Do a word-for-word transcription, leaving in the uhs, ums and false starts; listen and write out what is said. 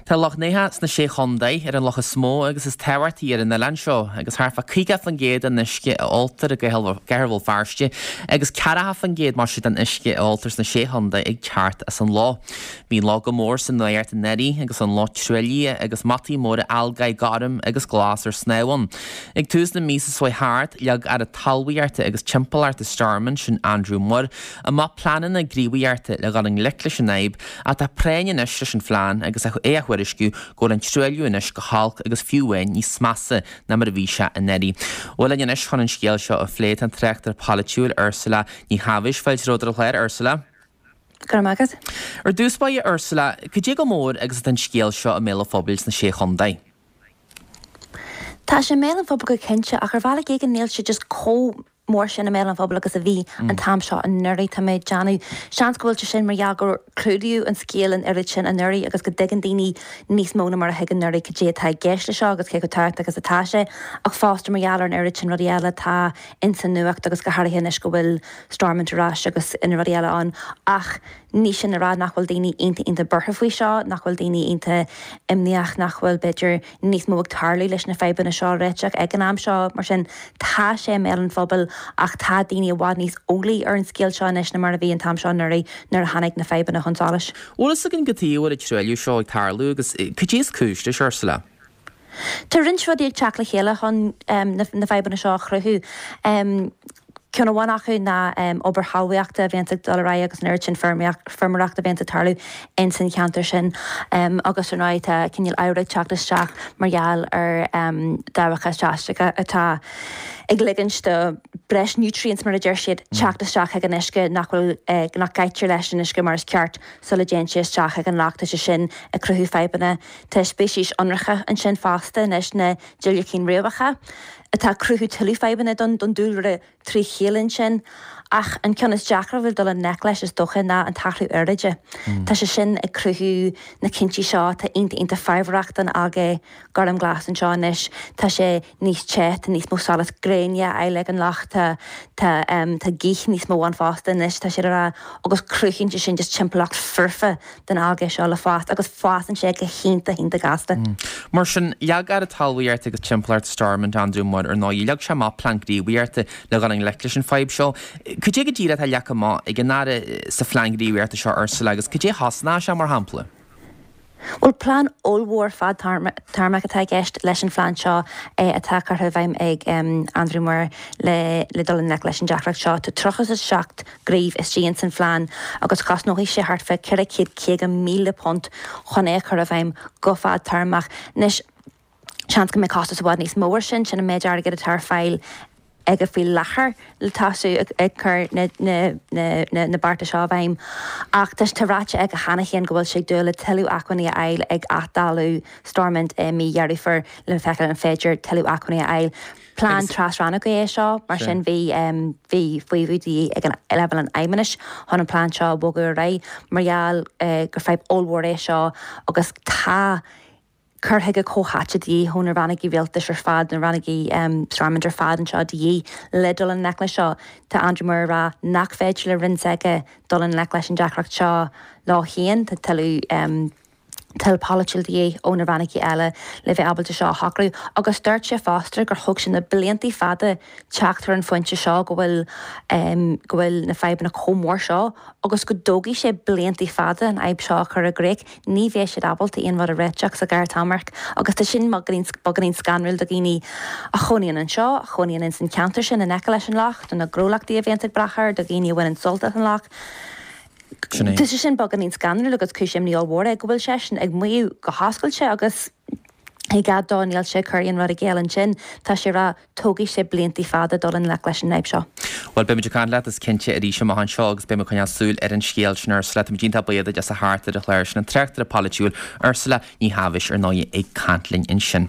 Tá loch néha na sé chondaid ar an locha smó agus is tehairtaí ar in na land seo, agus thfa chuige fan géad an isce altar a gehfuil farste, agus cara fan géad mar si an isce altars na sé chondaid ag teart as an lá. Bhín lá go mór san nuirt an neri agus an lá trúlia agus matí mór algaid garim agus glas ar snáhan. Ag tús na mísa swai hart leag ar a talhuiarta agus timpalart a starman sin Andrew Moore a má planan na gríhuiarta le gan an licla sin naib a tá préin is sin fláán agus a é chuirisciú go an trúliú inis go halk agus fiúhain ní smasa na mar bhí se a neri. Bhfuil an inis chun an scéal seo a phléit an treachtar Palatiúil Ursula ní havis fáilt ródar chléir Ursula. Garmagad. Ar dúspáid Ursula, go dé go mór agus an scéal seo a méle fóbils na sé chondaid. Tá sé mélan fóbal go cinse a chu bhla ag an níl se just có mór sin na mélan fóbal agus a bhí an tam seo an nuirí tá méid Janú. Seanscoilte sin mar jagur clúdiú an scéalan ar sin an nuirí agus go degan daoine níos móna mar a heag an nuirí go dé tá geisle seo agus ché go tart agus atá sé ach fásta mar jalar an ar sin radiala tá in san nuacht agus go hairthe is go bhfuil stormint rás agus in radiala an ach ní sin ará nachhfuil daoine inta inta burtha faoi seo, nachhfuil daoine inta imníach nachhfuil beidir níos mó tarlaí leis na feiban na seo réiteach ag an am seo mar sin tá sé mélan fphobal ach tá daoine bhád níos ólaí ar an scéal seo nes na mar a bhí an tam seo nuirí nar hanig na feiban na chunsális. Ólas a gin gotíú a trúliú seo ag tarlú agus chudéas cúiste Ursula. Tá rinseo ag teach le chéile chun na feiban na seo chruthú. Cúna bhain acu na obair háhaíoachta bhéanta dorá agus nuir sin firmareachta bhéanta tarlú in san cheantar sin agus ar náid cinil áire teachtasteach margheall ar dáhacha teastracha atá ag ligann de breis nutrients mar a dúir siad teachtasteach ag an isce nachhfuil nach gaiitir leis an isce mar is ceart sola déantíteach ag an láachta se sin a cruthú feibanna tá spéisiís anracha an sin fásta nes na Juliacín riamhacha. Atá cruthú tuú feibanna don don dúlre trí chéalann sin ach an ceannas deacra bhfuil dul an necleis is docha ná an tathú airide. Tá sé sin ag cruthú na cintí seo tá inta inta feibhreacht an agé gar am glas an seánis tá sé níos chet níos mó salas gréine eile an lachta tá gích níos mó an fásta is tá sé ra agus cruchinn sin just timpplacht furfa den agé seo le fást agus fásan sé go chinta hinta gasta. Mar sin leag ar a talhuiart agus timpplaart Stormont Andrew Moore ar ná leag sem má plankrí bhuiarta le gan an leclis an feib seo. Could you get that Yakama again sa flangri where the short Ursula agus could you hasna sha mar hampla? Well plan all war fad tarmac atá gist leis an flan seo atá cartha bhaim ag Andrew Moore le le dul an nec leis an deachrach seo tá trochas is seacht gríomh is díon san flan agus chas nóí sé hartfa cura céad céag míle pont chun é cartha bhaim go fad tarmach nes seans go mé costas bhád níos mór sin sin na méid ar go a tar fáil ag a fí lechar le tasú ag chur na barta seo bhaim ach tas taráte ag a hanachéan go bhfuil sé dúla teú acuní a eil ag atdalú Stormont mí dhearifar le fecha an féidir teú acuní a eil. Plán trasranna go é seo mar sin bhí bhí faoihúdí ag an level an aimimeis chun an plán seo bógur ra margheall gur feib allhór é seo agus tá Curthe go cóhatidí hónar rannaí bhéaltas ar fad na rannaí Stormont ar fad an seo dí le dul an necla seo tá Andrew Moore ra nach féidir le rinseige dul an necleis an deacracht seo lá chéan tá talú Tel Palatiúil dí ónar rannaí eile le bheith abalta seo hacrú agus dúirt sé fásta gur thug sin na bliantaí fada teachtar an foiinte seo go bhfuil go bhfuil na feiban na comór seo agus go dógaí sé bliantaí fada an aib seo chur a gréic ní bheith sé abalta on bhd a réiteach sa gar tamarc agus tá sin bagarín scanrúil do gíní a choíonn an seo a choíonn in san ceantar sin na neice leis an lach don na grólachtaí a bhéanta brachar do gíní bhfuin an solta an lach. Tá sé sin bag an ín scanir agus cúisiim ní allhór ag go bhfuil sé sin ag muú go háscailte agus ag gad dáíal sé chuiríonn rud a ggéalann sin tá sé ra tógaí sé bliantaí fada dul an le leis an neib seo. Well be meidir can leat is cinnte a ríise an seo agus be me chuine súil ar an scéal sin Ursula tá dínta baiad as a háart a chléir sin an treachtar a Palatiúil Ursula ní havis ar ná ag cantlinn in sin.